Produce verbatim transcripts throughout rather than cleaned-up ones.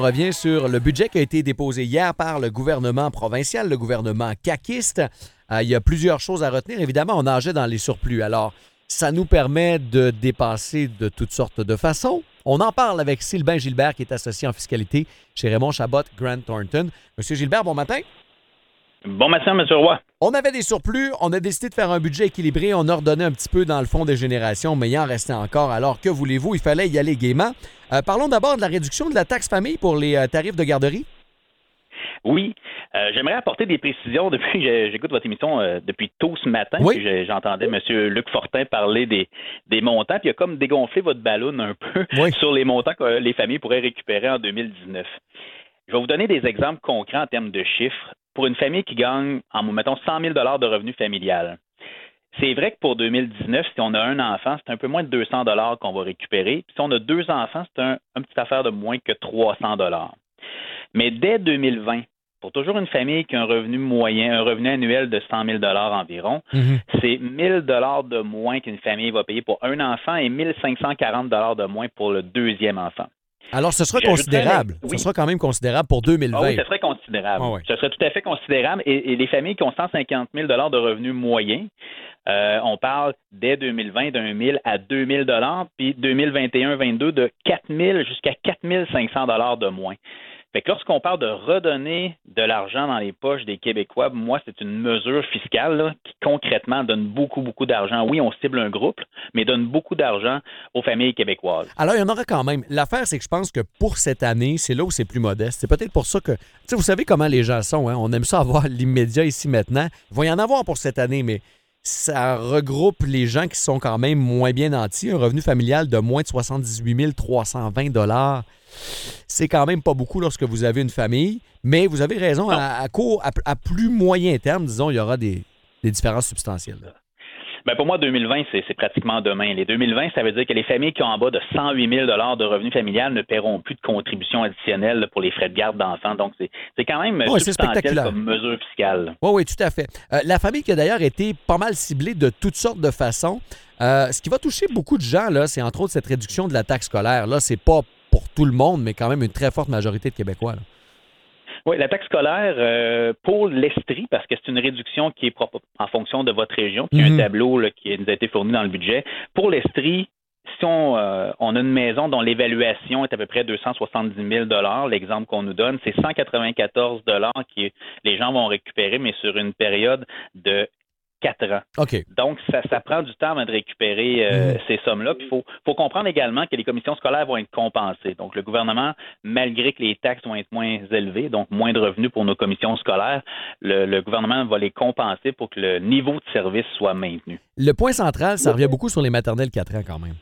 revient sur le budget qui a été déposé hier par le gouvernement provincial, le gouvernement caquiste. Euh, il y a plusieurs choses à retenir. Évidemment, on nageait dans les surplus. Alors, ça nous permet de dépenser de toutes sortes de façons. On en parle avec Sylvain Gilbert, qui est associé en fiscalité chez Raymond Chabot Grant Thornton. Monsieur Gilbert, bon matin. Bon matin, M. Roy. On avait des surplus, on a décidé de faire un budget équilibré, on a redonné un petit peu dans le fond des générations, mais il en restait encore. Alors, que voulez-vous? Il fallait y aller gaiement. Euh, parlons d'abord de la réduction de la taxe famille pour les euh, tarifs de garderie. Oui, euh, j'aimerais apporter des précisions depuis que j'écoute votre émission euh, depuis tôt ce matin. Oui. Puis j'entendais M. Luc Fortin parler des, des montants, puis il a comme dégonflé votre ballon un peu Oui. sur les montants que les familles pourraient récupérer en deux mille dix-neuf. Je vais vous donner des exemples concrets en termes de chiffres. Pour une famille qui gagne, en mettons, cent mille dollars de revenus familial, c'est vrai que pour deux mille dix-neuf, si on a un enfant, c'est un peu moins de deux cents dollars qu'on va récupérer. Puis si on a deux enfants, c'est un, un petit affaire de moins que trois cents dollars. Mais dès deux mille vingt, pour toujours une famille qui a un revenu moyen, un revenu annuel de cent mille dollars environ, Mm-hmm. c'est mille dollars de moins qu'une famille va payer pour un enfant et mille cinq cent quarante dollars de moins pour le deuxième enfant. Alors, ce sera J'ajouterais, considérable. mais- Ce oui. sera quand même considérable pour deux mille vingt. Ah oui, ce serait considérable. Ah oui. Ce serait tout à fait considérable. Et, et les familles qui ont cent cinquante mille dollars de revenus moyens, euh, on parle dès deux mille vingt d'un mille à deux mille dollars, puis deux mille vingt et un vingt-deux de quatre mille jusqu'à quatre mille cinq cents dollars de moins. Fait que lorsqu'on parle de redonner de l'argent dans les poches des Québécois, moi, c'est une mesure fiscale là, qui concrètement donne beaucoup, beaucoup d'argent. Oui, on cible un groupe, mais donne beaucoup d'argent aux familles québécoises. Alors, il y en aura quand même. L'affaire, c'est que je pense que pour cette année, c'est là où c'est plus modeste. C'est peut-être pour ça que, tu sais, vous savez comment les gens sont, hein? On aime ça avoir l'immédiat ici maintenant. Il va y en avoir pour cette année, mais ça regroupe les gens qui sont quand même moins bien nantis. Un revenu familial de moins de soixante-dix-huit mille trois cent vingt dollars, c'est quand même pas beaucoup lorsque vous avez une famille. Mais vous avez raison, à, à court, à, à plus moyen terme, disons, il y aura des, des différences substantielles. Là. Ben pour moi, deux mille vingt, c'est, c'est pratiquement demain. Les deux mille vingt, ça veut dire que les familles qui ont en bas de cent huit mille dollars de revenus familial ne paieront plus de contributions additionnelles là, pour les frais de garde d'enfants. Donc, c'est, c'est quand même Ouais, c'est substantiel spectaculaire. comme mesure fiscale. Oui, oui, tout à fait. Euh, la famille qui a d'ailleurs été pas mal ciblée de toutes sortes de façons. Euh, ce qui va toucher beaucoup de gens, là, c'est entre autres cette réduction de la taxe scolaire. Là, c'est pas pour tout le monde, mais quand même une très forte majorité de Québécois. Là. Oui, la taxe scolaire euh, pour l'Estrie, parce que c'est une réduction qui est propre en fonction de votre région. Puis il y a Mhm. un tableau là, qui nous a été fourni dans le budget. Pour l'Estrie, si on, euh, on a une maison dont l'évaluation est à peu près deux cent soixante-dix mille dollars, l'exemple qu'on nous donne, c'est cent quatre-vingt-quatorze dollars que les gens vont récupérer, mais sur une période de quatre ans. OK. Donc, ça, ça prend du temps avant de récupérer euh, Mhm. ces sommes-là. Puis, il faut, faut comprendre également que les commissions scolaires vont être compensées. Donc, le gouvernement, malgré que les taxes vont être moins élevées, donc moins de revenus pour nos commissions scolaires, le, le gouvernement va les compenser pour que le niveau de service soit maintenu. Le point central, ça revient beaucoup sur les maternelles quatre ans quand même.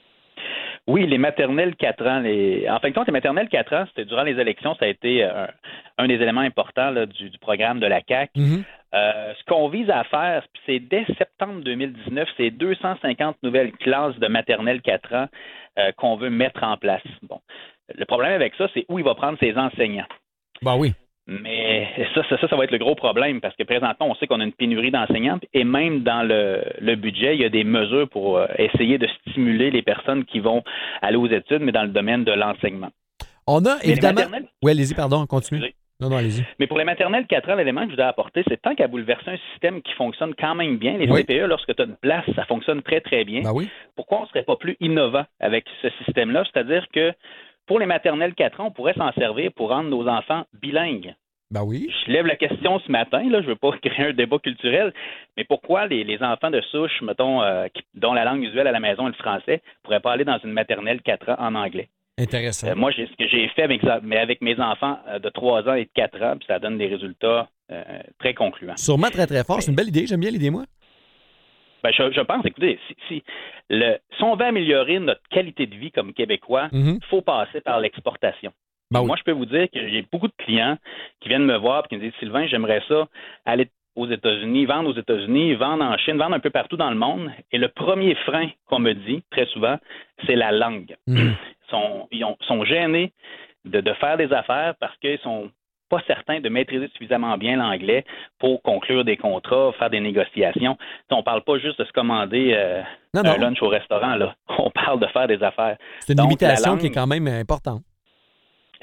Oui, les maternelles quatre ans. Les... En fin de compte, les maternelles quatre ans, c'était durant les élections, ça a été un, un des éléments importants là, du, du programme de la C A Q. Mhm. Euh, ce qu'on vise à faire, puis c'est dès septembre deux mille dix-neuf, c'est deux cent cinquante nouvelles classes de maternelle quatre ans euh, qu'on veut mettre en place. Bon, le problème avec ça, c'est où il va prendre ses enseignants. Ben oui. Mais ça, ça, ça, ça va être le gros problème parce que présentement, on sait qu'on a une pénurie d'enseignants et même dans le, le budget, il y a des mesures pour euh, essayer de stimuler les personnes qui vont aller aux études, mais dans le domaine de l'enseignement. On a Mais les évidemment... maternelles- Oui, allez-y, pardon, continue. Excusez. Non, non, allez-y. Mais pour les maternelles quatre ans, l'élément que je vous ai apporté, c'est tant qu'à bouleverser un système qui fonctionne quand même bien. Les Oui. C P E, lorsque tu as une place, ça fonctionne très, très bien. Ben oui. Pourquoi on ne serait pas plus innovant avec ce système-là? C'est-à-dire que pour les maternelles quatre ans, on pourrait s'en servir pour rendre nos enfants bilingues. Ben oui. Je lève la question ce matin, là, je ne veux pas créer un débat culturel, mais pourquoi les, les enfants de souche, mettons, euh, qui, dont la langue usuelle à la maison est le français, ne pourraient pas aller dans une maternelle quatre ans en anglais? Intéressant. Euh, moi, j'ai, ce que j'ai fait avec, mais avec mes enfants euh, de trois ans et de quatre ans, puis ça donne des résultats euh, très concluants. Sûrement très, très fort. C'est une belle idée. J'aime bien l'idée, moi. Ben, je, je pense, écoutez, si, si, le, si on veut améliorer notre qualité de vie comme Québécois, il Mhm. faut passer par l'exportation. Ben oui. Moi, je peux vous dire que j'ai beaucoup de clients qui viennent me voir et qui me disent « Sylvain, j'aimerais ça aller aux États-Unis, vendre aux États-Unis, vendre en Chine, vendre un peu partout dans le monde. » Et le premier frein qu'on me dit, très souvent, c'est la langue. Mhm. Ils sont, ils ont- sont gênés de, de faire des affaires parce qu'ils sont pas certains de maîtriser suffisamment bien l'anglais pour conclure des contrats, faire des négociations. On ne parle pas juste de se commander euh, Non, un non. lunch au restaurant, là. On parle de faire des affaires. C'est une Donc, limitation la langue- qui est quand même importante.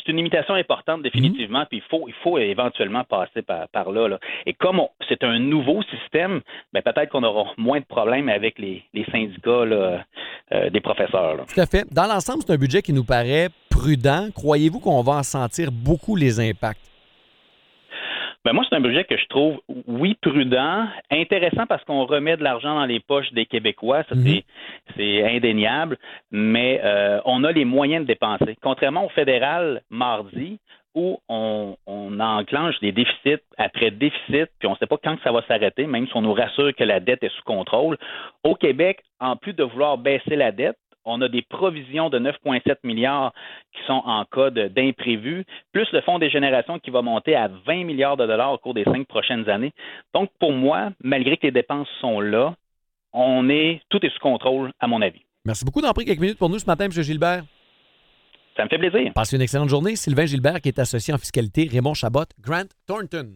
c'est une limitation importante, définitivement, puis il faut, il faut éventuellement passer par, par là, là. Et comme on, c'est un nouveau système, ben peut-être qu'on aura moins de problèmes avec les, les syndicats là, euh, des professeurs. Là. Tout à fait. Dans l'ensemble, c'est un budget qui nous paraît prudent. Croyez-vous qu'on va en sentir beaucoup les impacts? Ben moi, c'est un budget que je trouve, oui, prudent, intéressant parce qu'on remet de l'argent dans les poches des Québécois, ça Mm-hmm. c'est, c'est indéniable, mais euh, on a les moyens de dépenser. Contrairement au fédéral mardi, où on, on enclenche des déficits après déficit, puis on ne sait pas quand ça va s'arrêter, même si on nous rassure que la dette est sous contrôle. Au Québec, en plus de vouloir baisser la dette, on a des provisions de neuf virgule sept milliards qui sont en cas de, d'imprévus, plus le fonds des générations qui va monter à vingt milliards de dollars au cours des cinq prochaines années. Donc, pour moi, malgré que les dépenses sont là, on est, tout est sous contrôle, à mon avis. Merci beaucoup d'avoir pris quelques minutes pour nous ce matin, M. Gilbert. Ça me fait plaisir. Passez une excellente journée. Sylvain Gilbert, qui est associé en fiscalité, Raymond Chabot, Grant Thornton.